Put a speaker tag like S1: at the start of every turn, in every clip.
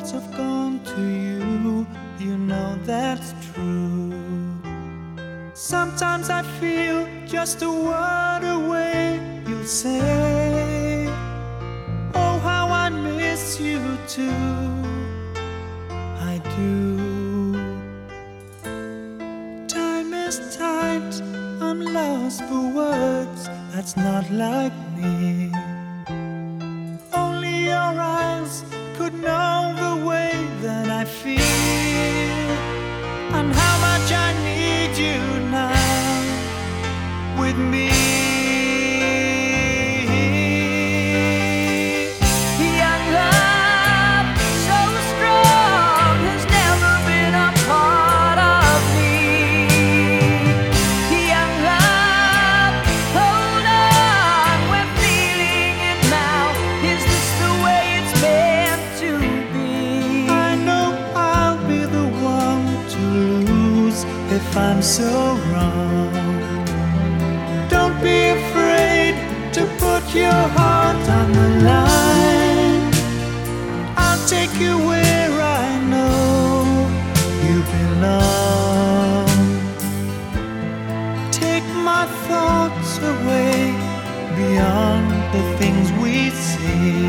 S1: thoughts have gone to you, you know that's true. Sometimes I feel just a word away, you'll say, oh how I miss you too. I do. Time is tight, I'm lost for words, that's not like me. Only your eyes could know the way that I feel, and how much I need you now with me.
S2: Young love, so strong, has never been a part of me. Young love, hold on, we're feeling it now. Is this the way it's meant to be?
S1: I know I'll be the one to lose if I'm so wrong. Don't be afraid to put your heart on the line. I'll take you where I know you belong. Take my thoughts away beyond the things we see.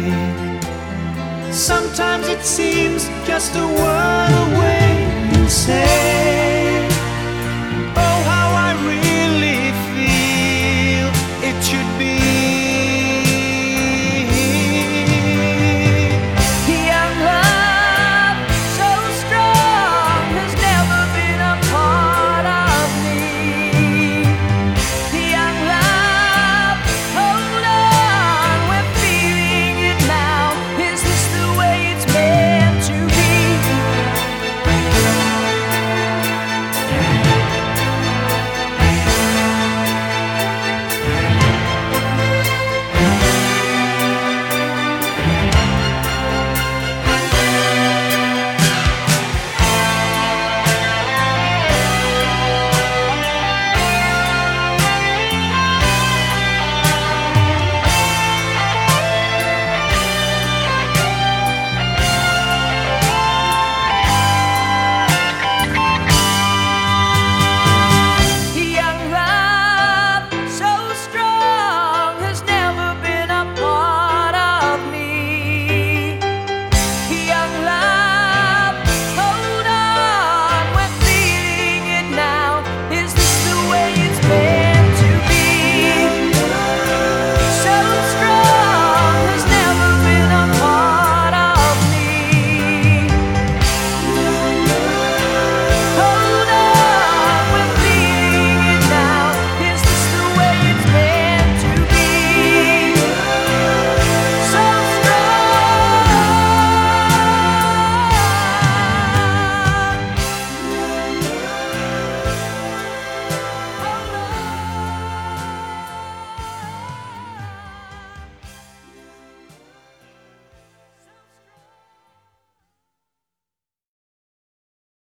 S1: Sometimes it seems just a word away, you say.